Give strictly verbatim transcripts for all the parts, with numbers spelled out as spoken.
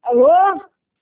Alô?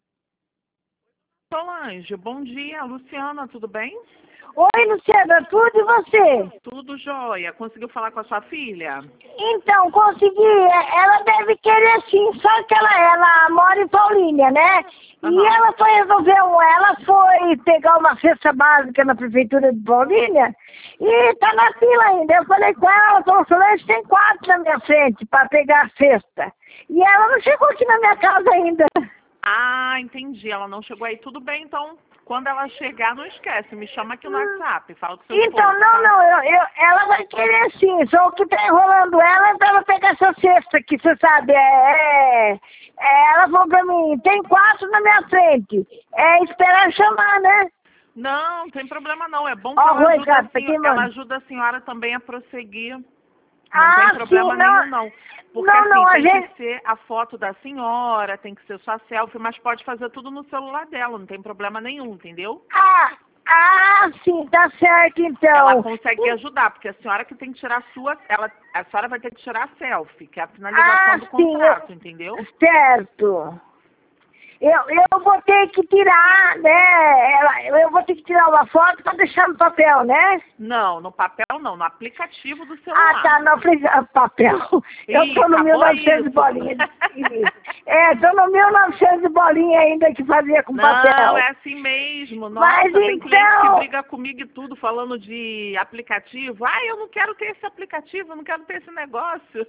Solange, bom dia. Luciana, tudo bem? Oi, Luciana, tudo e você? Tudo jóia. Conseguiu falar com a sua filha? Então, consegui. Ela deve querer sim, só que ela, ela mora em Paulínia, né? E Aham. ela foi resolver, um- ela foi pegar uma cesta básica na prefeitura de Paulínia e tá na fila ainda. Eu falei com ela, ela falou, Solange, tem quatro na minha frente para pegar a cesta. E ela não chegou aqui na minha casa ainda. Ah, entendi. Ela não chegou aí. Tudo bem, então. Quando ela chegar, não esquece. Me chama aqui no WhatsApp. Fala com seu esposo. Então, não, tá? não, eu, eu, ela vai querer sim, só o que tá enrolando ela é pra ela pegar essa cesta, que você sabe, é, é, é, ela falou pra mim, tem quatro na minha frente, é esperar chamar, né? Não, não tem problema não. É bom que Ó, ela Rui, ajuda, cara, a tá aqui, senhora, ela mano. ajuda a senhora também a prosseguir. Não Ah, tem sim, problema não, nenhum, não. Porque não, assim, não, a tem gente, que ser a foto da senhora, tem que ser sua selfie, mas pode fazer tudo no celular dela, não tem problema nenhum, entendeu? ah, ah, sim, tá certo, Ela então. consegue ajudar, porque a senhora que tem que tirar a sua, ela, a senhora vai ter que tirar a selfie, que é a Ah, finalização do sim, contrato, eu, entendeu? certo. Eu, eu vou ter que tirar, né? ela- Eu vou ter que tirar uma foto para deixar no papel, né? Não, no papel não, no aplicativo do Ah, celular. tá, não precisa papel. Eu Ih, tô no acabou mil e novecentos isso. bolinha. Isso. É, tô no mil e novecentos bolinha ainda que fazia com Não, papel. é assim mesmo. Mas Nossa, tem cliente que então... briga comigo e tudo falando de aplicativo. Ah, eu não quero ter esse aplicativo, eu não quero ter esse negócio.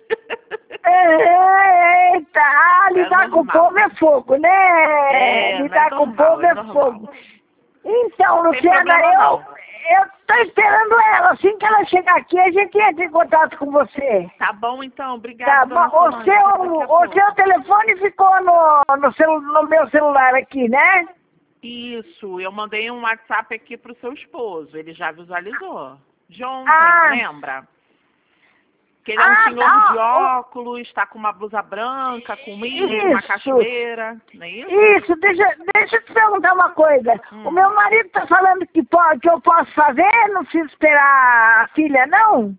é, Eita, ah, É lidar com o normal. povo é fogo, né? É, não é Lidar com o normal, povo é é normal. fogo. Então, Não tem Luciana, problema eu, não. eu tô esperando ela. Assim que ela chegar aqui, a gente entra em contato com você. Tá bom então, Tá obrigada, bom, dona o Solange. seu, Até daqui a o pouco. seu telefone ficou no, no, celu, no meu celular aqui, né? Isso, eu mandei um WhatsApp aqui pro seu esposo, ele já visualizou. De ontem, Ah, lembra? Que ele é um ah, senhor de tá. ó, óculos, está com uma blusa branca, com um índio, uma Isso, cachoeira, não é isso? isso, deixa, deixa eu te perguntar uma coisa. O Hum. meu marido tá falando que, pode, que eu posso fazer, não preciso esperar a filha, não?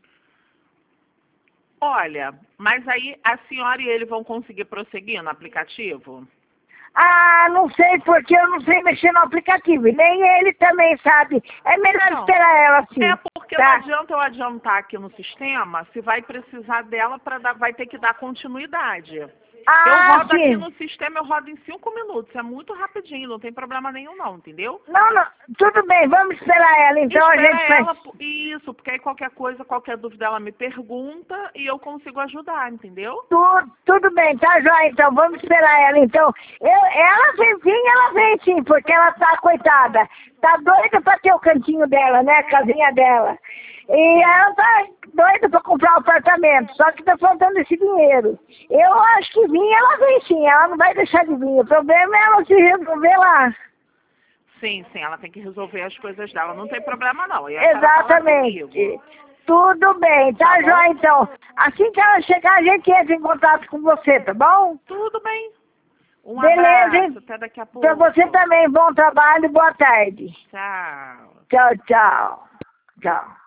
Olha, mas aí a senhora e ele vão conseguir prosseguir no aplicativo? Ah, não sei, porque eu não sei mexer no aplicativo. E nem ele também sabe. É melhor Não. esperar ela assim. É porque não Tá? adianta eu adiantar aqui no sistema, se vai precisar dela para dar, vai ter que dar continuidade. Eu Ah, rodo aqui sim. no sistema, eu rodo em cinco minutos, é muito rapidinho, não tem problema nenhum não, entendeu? Não, não, tudo bem, vamos esperar ela, então a Espera gente faz. ela, po- isso, porque aí qualquer coisa, qualquer dúvida ela me pergunta e eu consigo ajudar, entendeu? Tudo, tudo bem, tá joia, então vamos esperar ela, então. Eu, ela vem sim, ela vem sim, porque ela tá, coitada, tá doida pra ter o cantinho dela, né, a casinha dela. E ela tá doida pra comprar um apartamento, só que tá faltando esse dinheiro. Eu acho que vir, ela vem sim, ela não vai deixar de vir. O problema é ela se resolver lá. Sim, sim, ela tem que resolver as coisas dela, não tem problema não. E a senhora fala Exatamente. comigo, Tudo bem, tá, tá bom? joia, então. Assim que ela chegar, a gente entra em contato com você, tá bom? Tudo bem. Um Beleza, hein? abraço, até daqui a Pra pouco. você também, bom trabalho e boa tarde. Tchau. Tchau, tchau. Tchau.